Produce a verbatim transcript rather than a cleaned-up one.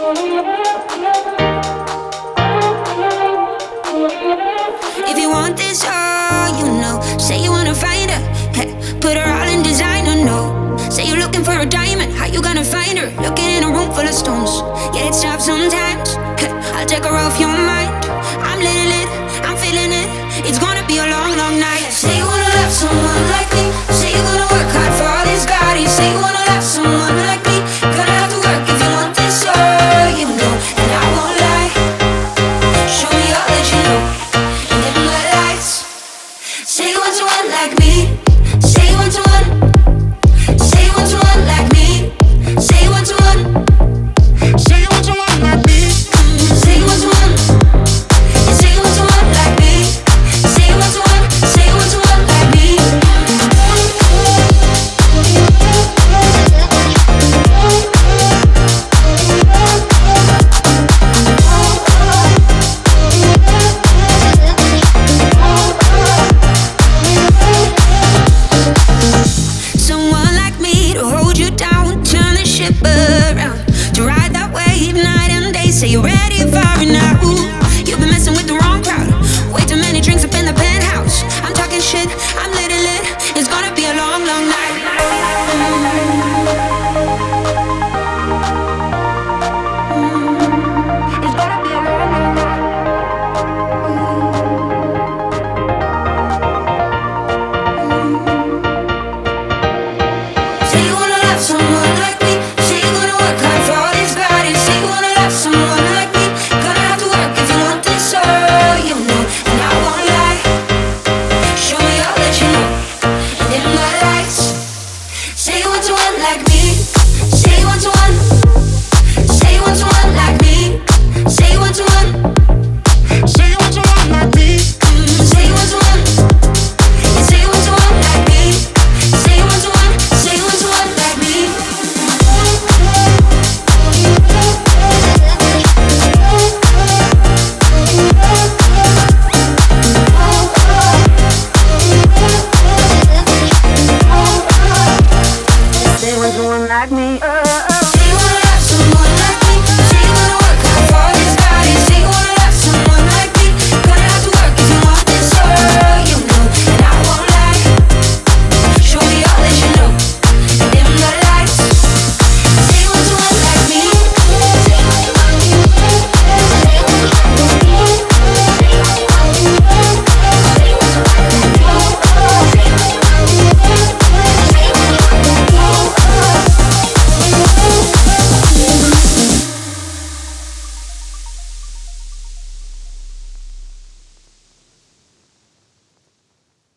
If you want this all, you know. Say you wanna find her, hey, put her all in designer, no. Say you're looking for a diamond, how you gonna find her? Looking in a room full of stones, yeah, it's tough sometimes, hey, I'll take her off your mind. I'm little it, I'm feeling it, it's gonna be a long, long night. Say you wanna love someone like me, say you're gonna work hard for all this body. Say you wanna love someone like me, gonna have to work if you want this all, you know. And I won't lie, show me all that you know. And dim the lights. Say you want someone like me, say you want someone, say you want someone like me, say you want someone, say you want someone like me, say you want someone, say you want someone like me, say you want someone, say you want someone like me. Someone like me to hold you down, turn the ship around, to ride that wave night and day. Say you're ready for it now. You've been messing with the wrong crowd, way too many drinks up in the penthouse. I'm talking shit, I'm little lit, it's gonna be a long, long night. It's gonna be a long, long night. Say you wanna love someone like me, say you're gonna work hard for all this body. Say you wanna love someone like me, gonna have to work if you want this all, you know. And I won't lie, show me all that you know. And dim the lights. Say you want someone like me, say you want someone, say you want someone like me, say you want someone, say you want someone like me, say you want someone, say you want someone like me, say you want someone, say you want someone like me. Say you want someone like me. Uh, uh.